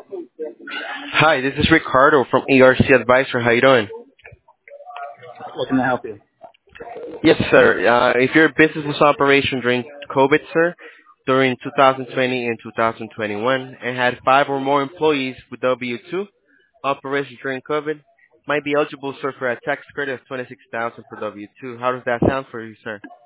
Hi, this is Ricardo from ERC Advisor. How you doing? What can I help you? Yes, sir. If your business was operation during COVID, sir, during 2020 and 2021, and had five or more employees with W-2 operation during COVID, might be eligible, sir, for a tax credit of 26,000 per W-2. How does that sound for you, sir?